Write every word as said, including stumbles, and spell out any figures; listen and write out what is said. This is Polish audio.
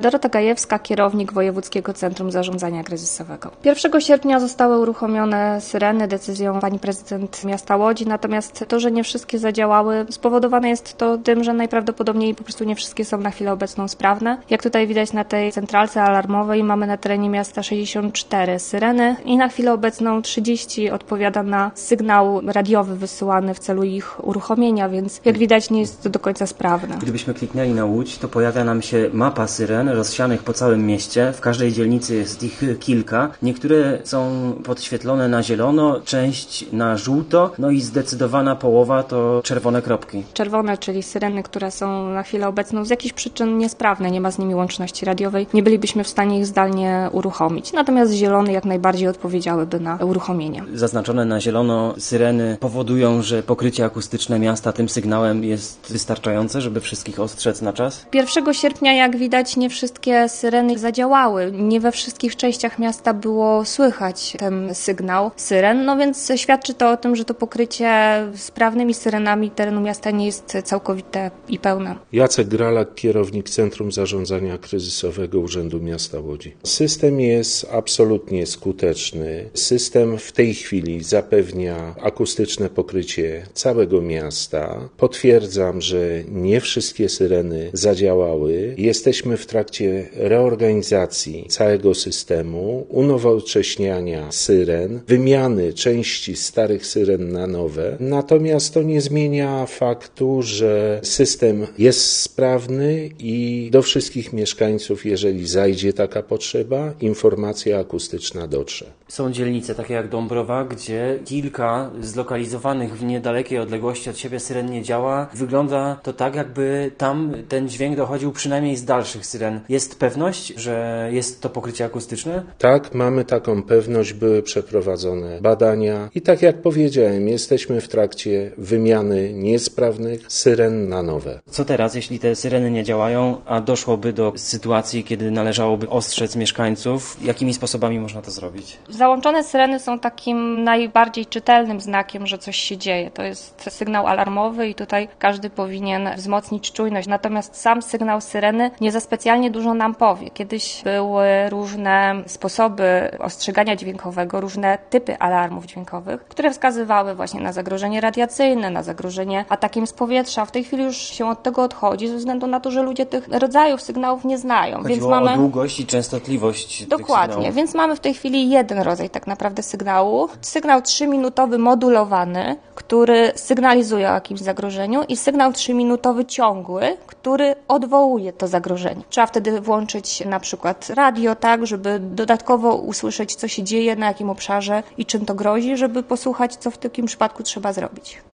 Dorota Gajewska, kierownik Wojewódzkiego Centrum Zarządzania Kryzysowego. pierwszego sierpnia zostały uruchomione syreny decyzją pani prezydent miasta Łodzi, natomiast to, że nie wszystkie zadziałały, spowodowane jest to tym, że najprawdopodobniej po prostu nie wszystkie są na chwilę obecną sprawne. Jak tutaj widać na tej centralce alarmowej mamy na terenie miasta sześćdziesiąt cztery syreny i na chwilę obecną trzydzieści odpowiada na sygnał radiowy wysyłany w celu ich uruchomienia, więc jak widać nie jest to do końca sprawne. Gdybyśmy kliknęli na Łódź, to pojawia nam się mapa syren rozsianych po całym mieście. W każdej dzielnicy jest ich kilka. Niektóre są podświetlone na zielono, część na żółto, no i zdecydowana połowa to czerwone kropki. Czerwone, czyli syreny, które są na chwilę obecną z jakichś przyczyn niesprawne, nie ma z nimi łączności radiowej, nie bylibyśmy w stanie ich zdalnie uruchomić. Natomiast zielone jak najbardziej odpowiedziałyby na uruchomienie. Zaznaczone na zielono syreny powodują, że pokrycie akustyczne miasta tym sygnałem jest wystarczające, żeby wszystkich ostrzec na czas? pierwszego sierpnia, jak widać, nie wszystkie syreny zadziałały. Nie we wszystkich częściach miasta było słychać ten sygnał syren, no więc świadczy to o tym, że to pokrycie sprawnymi syrenami terenu miasta nie jest całkowite i pełne. Jacek Gralak, kierownik Centrum Zarządzania Kryzysowego Urzędu Miasta Łodzi. System jest absolutnie skuteczny. System w tej chwili zapewnia akustyczne pokrycie całego miasta. Potwierdzam, że nie wszystkie syreny zadziałały. Jesteśmy w trakcie reorganizacji całego systemu, unowocześniania syren, wymiany części starych syren na nowe. Natomiast to nie zmienia faktu, że system jest sprawny i do wszystkich mieszkańców, jeżeli zajdzie taka potrzeba, informacja akustyczna dotrze. Są dzielnice takie jak Dąbrowa, gdzie kilka zlokalizowanych w niedalekiej odległości od siebie syren nie działa. Wygląda to tak, jakby tam ten dźwięk dochodził przynajmniej z dalszych syren. Jest pewność, że jest to pokrycie akustyczne? Tak, mamy taką pewność, były przeprowadzone badania i tak jak powiedziałem, jesteśmy w trakcie wymiany niesprawnych syren na nowe. Co teraz, jeśli te syreny nie działają, a doszłoby do sytuacji, kiedy należałoby ostrzec mieszkańców? Jakimi sposobami można to zrobić? Załączone syreny są takim najbardziej czytelnym znakiem, że coś się dzieje. To jest sygnał alarmowy i tutaj każdy powinien wzmocnić czujność. Natomiast sam sygnał syreny nie za specjalnie dużo nam powie. Kiedyś były różne sposoby ostrzegania dźwiękowego, różne typy alarmów dźwiękowych, które wskazywały właśnie na zagrożenie radiacyjne, na zagrożenie atakiem z powietrza. W tej chwili już się od tego odchodzi ze względu na to, że ludzie tych rodzajów sygnałów nie znają. Chodziło więc mamy o długość i częstotliwość Dokładnie, tych sygnałów. Więc mamy w tej chwili jeden rodzaj tak naprawdę sygnału. Sygnał trzyminutowy modulowany, który sygnalizuje o jakimś zagrożeniu i sygnał trzyminutowy ciągły, który odwołuje to zagrożenie. Trzeba wtedy włączyć na przykład radio, tak, żeby dodatkowo usłyszeć, co się dzieje, na jakim obszarze i czym to grozi, żeby posłuchać, co w takim przypadku trzeba zrobić.